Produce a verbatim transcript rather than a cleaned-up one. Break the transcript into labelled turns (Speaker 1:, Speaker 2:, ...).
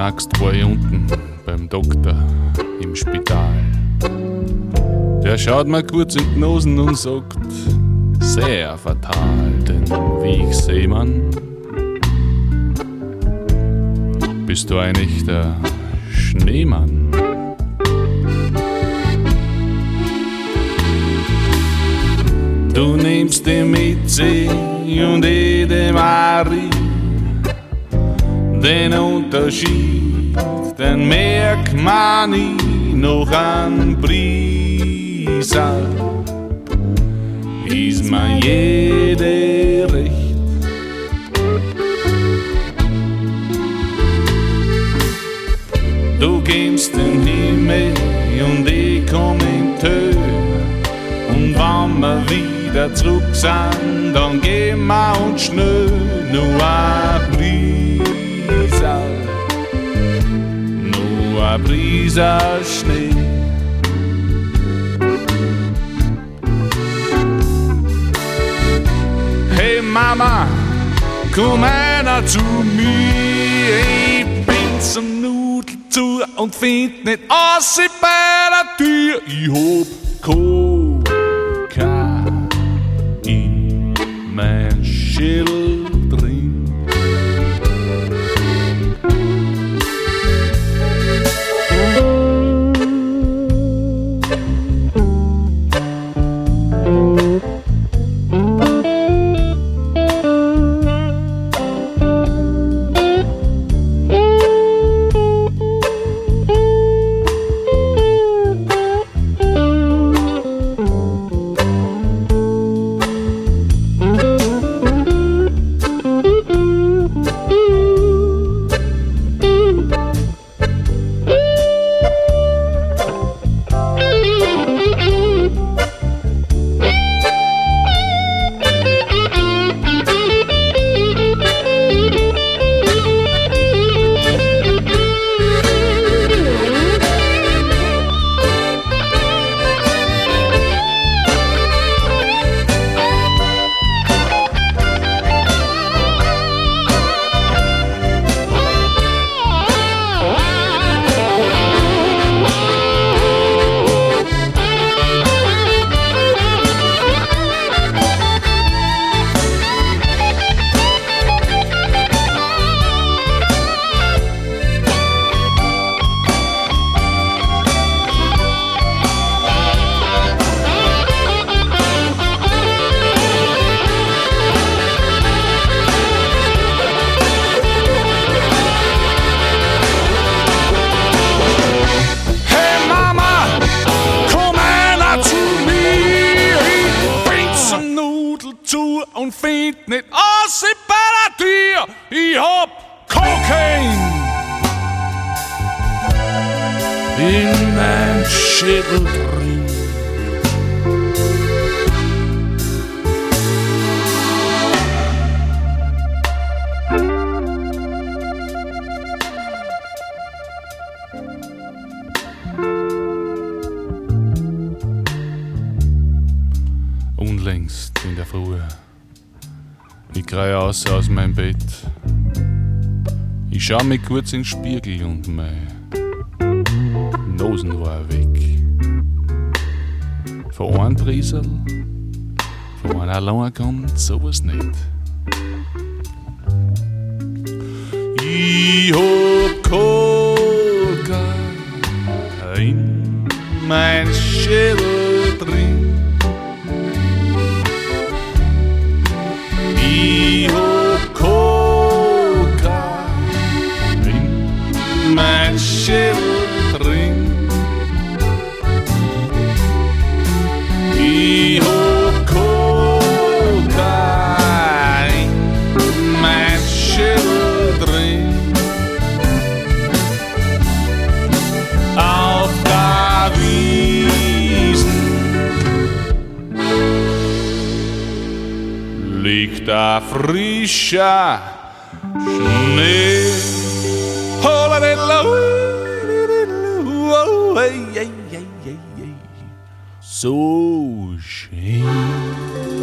Speaker 1: Arzt war ich unten beim Doktor im Spital. Der schaut mir kurz in die Nosen und sagt, sehr fatal, denn wie ich seh, Mann, bist du ein echter Schneemann. Du nimmst dem Itzi und ich dem Ari den Unterschied, den merkt man nie noch an Brisa. Ist man jede recht. Du gehst in den Himmel und ich komm in die Höhe. Und wenn wir wieder zurück sind, dann gehen wir uns schnell nur ein Brisa, nur ein Brisa Schnee. Hey Mama, komm einer zu mir, ich bin zum Nudeltour und find nicht aus bei der Tür. Ich hab Coca in mein Schädel drin. Und find nicht aus bei der Tür. Ich hab Cocaine in mein Schädel drin. Unlängst in der Früh, ich krei raus aus meinem Bett. Ich schau mich kurz in den Spiegel und mein Nosen war weg. Von einem Briesel, von einem allein kommt sowas nicht. Ich hab Coca in mein Schädel drin. Ich hab Coca in mein Schädel drin. Ich hab Coca in mein Schädel drin. Auf der Wiesn liegt ein frischer Schnee. So schön.